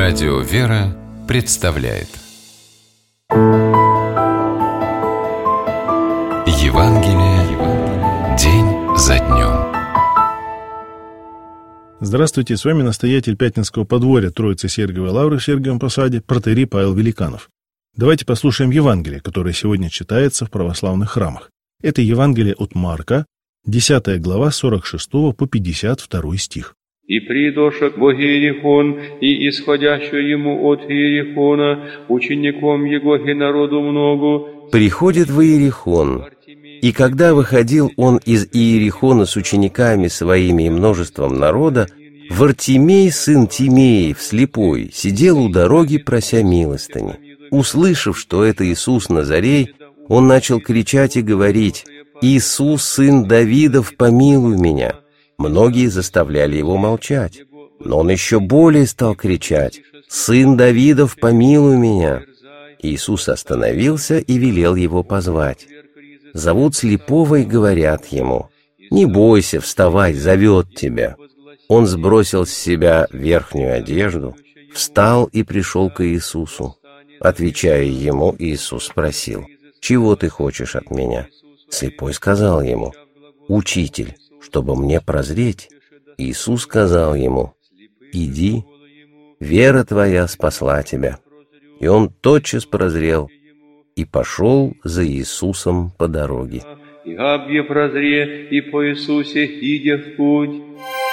Радио «Вера» представляет Евангелие день за днем. Здравствуйте, с вами настоятель Пятницкого подворья Троицы Сергиевой Лавры в Сергиевом Посаде, протоиерей Павел Великанов. Давайте послушаем Евангелие, которое сегодня читается в православных храмах. Это Евангелие от Марка, 10 глава, 46 по 52 стих. «И придошек во Иерихон, и исходящую ему от Иерихона, учеником его и народу много». Приходит в Иерихон, и когда выходил он из Иерихона с учениками своими и множеством народа, Вартимей, сын Тимеев, слепой, сидел у дороги, прося милостыни. Услышав, что это Иисус Назарей, он начал кричать и говорить: «Иисус, сын Давидов, помилуй меня». Многие заставляли его молчать, но он еще более стал кричать: «Сын Давидов, помилуй меня». Иисус остановился и велел его позвать. Зовут слепого и говорят ему: «Не бойся, вставай, зовет тебя». Он сбросил с себя верхнюю одежду, встал и пришел к Иисусу. Отвечая ему, Иисус спросил: «Чего ты хочешь от меня?» Слепой сказал ему: «Учитель, чтобы мне прозреть». Иисус сказал ему: «Иди, вера твоя спасла тебя». И он тотчас прозрел и пошел за Иисусом по дороге. «И абье прозре, и по Иисусе иде в путь».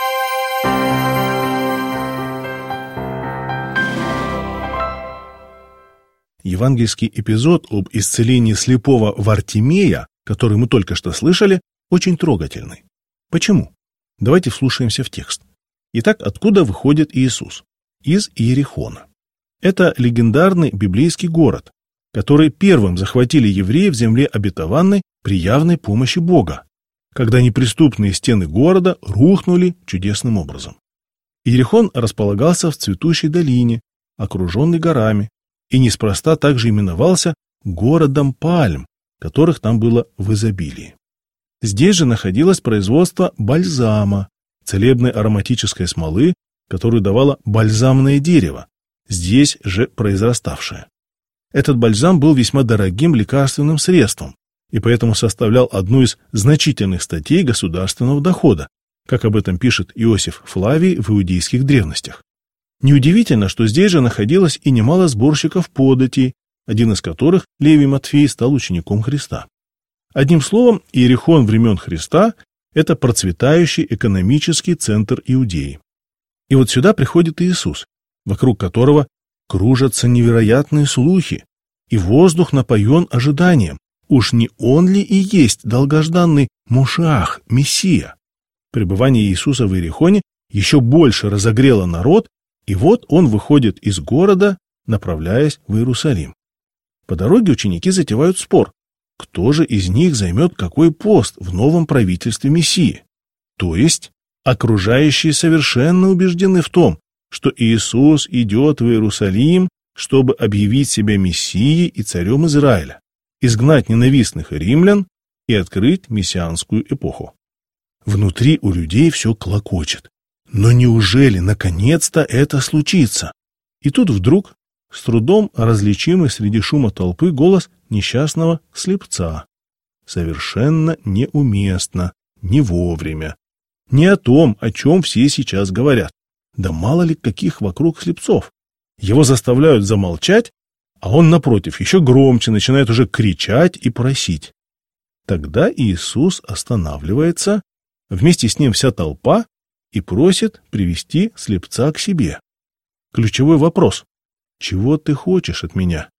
Евангельский эпизод об исцелении слепого Вартимея, который мы только что слышали, очень трогательный. Почему? Давайте вслушаемся в текст. Итак, откуда выходит Иисус? Из Иерихона. Это легендарный библейский город, который первым захватили евреи в земле обетованной при явной помощи Бога, когда неприступные стены города рухнули чудесным образом. Иерихон располагался в цветущей долине, окруженной горами, и неспроста также именовался городом пальм, которых там было в изобилии. Здесь же находилось производство бальзама, целебной ароматической смолы, которую давало бальзамное дерево, здесь же произраставшее. Этот бальзам был весьма дорогим лекарственным средством и поэтому составлял одну из значительных статей государственного дохода, как об этом пишет Иосиф Флавий в иудейских древностях. Неудивительно, что здесь же находилось и немало сборщиков податей, один из которых, Левий Матфей, стал учеником Христа. Одним словом, Иерихон времен Христа – это процветающий экономический центр Иудеи. И вот сюда приходит Иисус, вокруг которого кружатся невероятные слухи, и воздух напоен ожиданием. Уж не он ли и есть долгожданный Мошиах, Мессия? Пребывание Иисуса в Иерихоне еще больше разогрело народ, и вот он выходит из города, направляясь в Иерусалим. По дороге ученики затевают спор, кто же из них займет какой пост в новом правительстве Мессии. То есть окружающие совершенно убеждены в том, что Иисус идет в Иерусалим, чтобы объявить себя Мессией и царем Израиля, изгнать ненавистных римлян и открыть мессианскую эпоху. Внутри у людей все клокочет. Но неужели наконец-то это случится? И тут вдруг, с трудом различимый среди шума толпы, голос несчастного слепца. Совершенно неуместно, не вовремя. Не о том, о чем все сейчас говорят. Да мало ли каких вокруг слепцов. Его заставляют замолчать, а он, напротив, еще громче начинает уже кричать и просить. Тогда Иисус останавливается, вместе с ним вся толпа, и просит привести слепца к себе. Ключевой вопрос: чего ты хочешь от меня?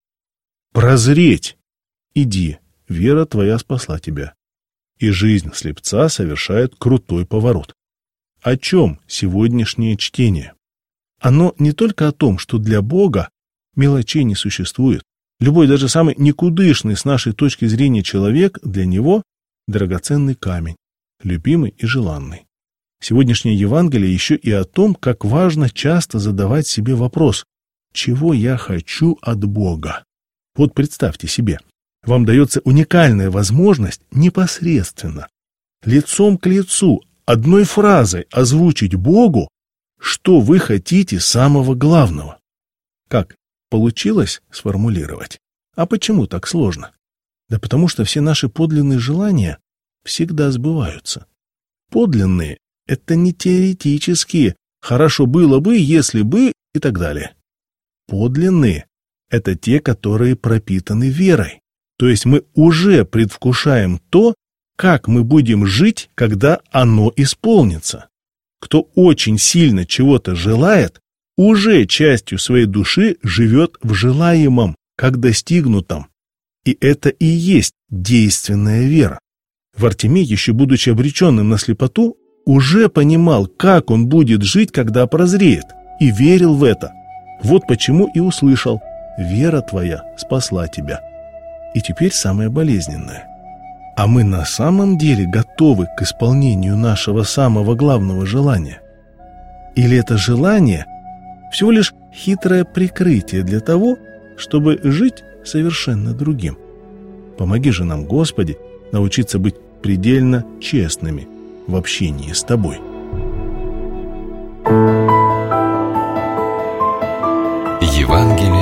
Прозреть. Иди, вера твоя спасла тебя. И жизнь слепца совершает крутой поворот. О чем сегодняшнее чтение? Оно не только о том, что для Бога мелочей не существует. Любой, даже самый никудышный с нашей точки зрения человек, для него драгоценный камень, любимый и желанный. Сегодняшнее Евангелие еще и о том, как важно часто задавать себе вопрос: чего я хочу от Бога? Вот представьте себе, вам дается уникальная возможность непосредственно, лицом к лицу, одной фразой озвучить Богу, что вы хотите самого главного. Как получилось сформулировать? А почему так сложно? Да потому что все наши подлинные желания всегда сбываются. Подлинные — это не теоретические «хорошо было бы, если бы» и так далее. Подлинные — это те, которые пропитаны верой. То есть мы уже предвкушаем то, как мы будем жить, когда оно исполнится. Кто очень сильно чего-то желает, уже частью своей души живет в желаемом, как достигнутом. И это и есть действенная вера. Вартимей, еще будучи обреченным на слепоту, уже понимал, как он будет жить, когда прозреет, и верил в это. Вот почему и услышал: «Вера твоя спасла тебя». И теперь самое болезненное. А мы на самом деле готовы к исполнению нашего самого главного желания? Или это желание всего лишь хитрое прикрытие для того, чтобы жить совершенно другим? Помоги же нам, Господи, научиться быть предельно честными в общении с Тобой. Евангелие